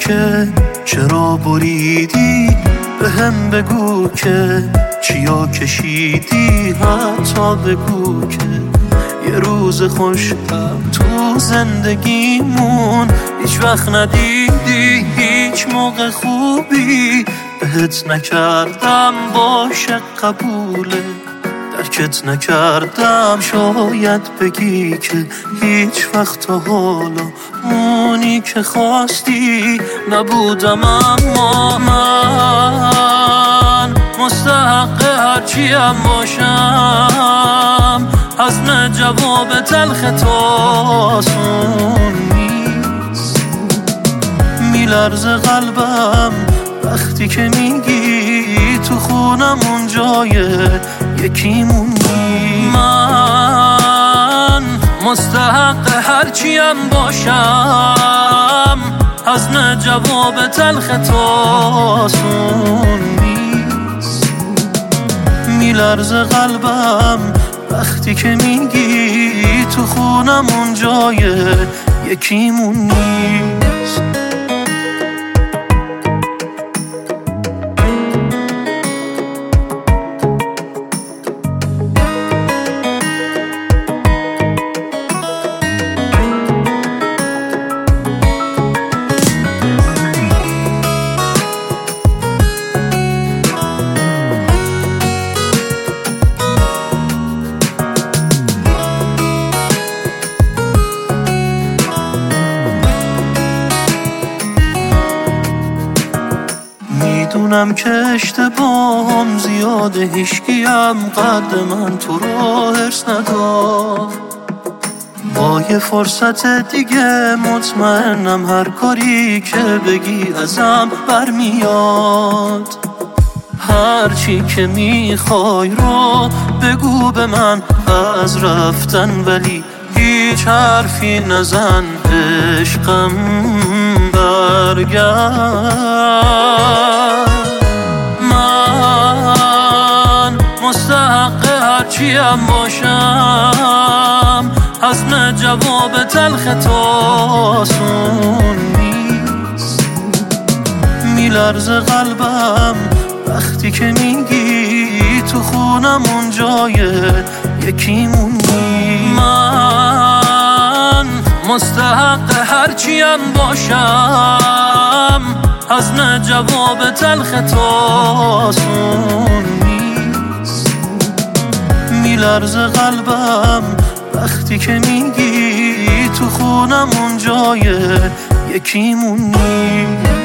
که چرا بریدی، به هم بگو که چیا کشیدی، حتی بگو که یه روز خوشم تو زندگیمون هیچ وقت ندیدی، هیچ موقع خوبی بهت نکردم، باشه قبوله، درکت نکردم، شاید بگی که هیچ وقت تا حالا اونی که خواستی نبودم، اما من مستحق هرچیم باشم، حزم جواب تلخ تو آسون نیست، میلرزه قلبم وقتی که میگی تو خونمون جای یکیمون نیست. من مستحق هرچیم باشم، حزم جواب تلخ تو آسون نیست، میلرزه قلبم وقتی که میگی تو خونمون جای یکیمون نیست. میدونم که اشتباهم زیاده، هیچکیم قد من تو رو حرص نداد، با یه فرصت دیگه مطمئنم هر کاری که بگی ازم برمیاد، هرچی که میخوای رو بگو به من از رفتن، ولی هیچ حرفی نزن، عشقم برگرد. من مستحق هرچیم باشم، حزم جواب تلخ تو آسون نیست، میلرزه قلبم وقتی که میگی تو خونمون جای یکیمون نیست. من مستحق هرچیم باشم، حزم جواب تلخ تو آسون نیست، میلرزه قلبم وقتی که میگی تو خونمون جای یکیمون نیست.